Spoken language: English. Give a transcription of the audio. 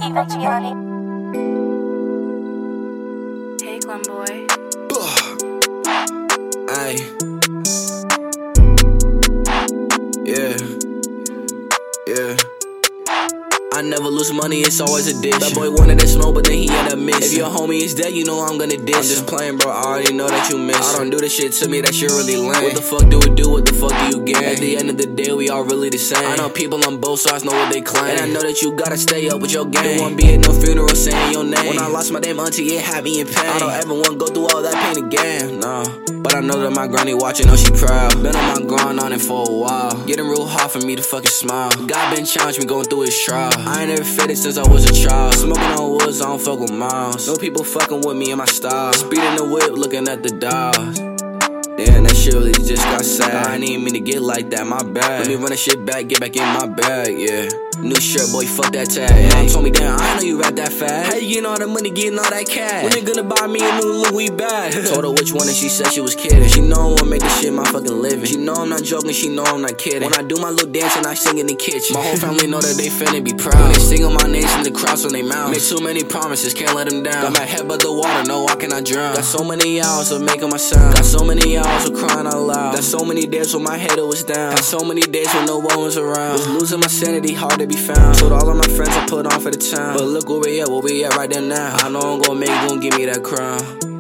Eva Gianni. Hey, Glum Boy. Ay. Yeah. Yeah. I never lose money, it's always a dish. That boy wanted that smoke, but then he ended up missing. If your homie is dead, you know I'm gonna diss. I'm just playing, bro, I already know that you miss. I don't do this shit to me, that shit really lame. What the fuck do we do, what the fuck do you gain? At the end of the day, we all really the same. I know people on both sides know what they claim, and I know that you gotta stay up with your game. There won't be at no funeral saying your name. When I lost my damn auntie, it had me in pain. I don't ever wanna go through all that pain again, no. But I know that my granny watching, know she proud. Been on my grind on it for a while. Getting real hard for me to fucking smile. God been challenged me going through his trial. I ain't never fitted since I was a child. Smoking on woods, I don't fuck with miles. No people fucking with me and my style. Speeding the whip, looking at the dials. Damn, that shit really just got sad. I ain't even mean to get like that, my bad. Let me run that shit back, get back in my bag, yeah. New shirt, boy, fuck that tag. Mom told me, damn, I know you rap that fast. How you getting all the money, getting all that cash? When they gonna buy me a new Louis bag? Told her which one and she said she was kidding. She know I wanna make this shit my fucking living. She know I'm not joking, she know I'm not kidding. When I do my little dance and I sing in the kitchen, my whole family know that they finna be proud. When they singing my names in the crowds when they mouth. Made too many promises, can't let them down. Got my head above the water, no, I cannot drown. Got so many hours of making my sound. Got so many hours of crying out loud. Got so many days when my head was down. Got so many days when no one was around. Was losing my sanity, hard to be found. Told all of my friends I put on for the town. But look where we at right there now. I know I'm gonna make, gon' give me that crown.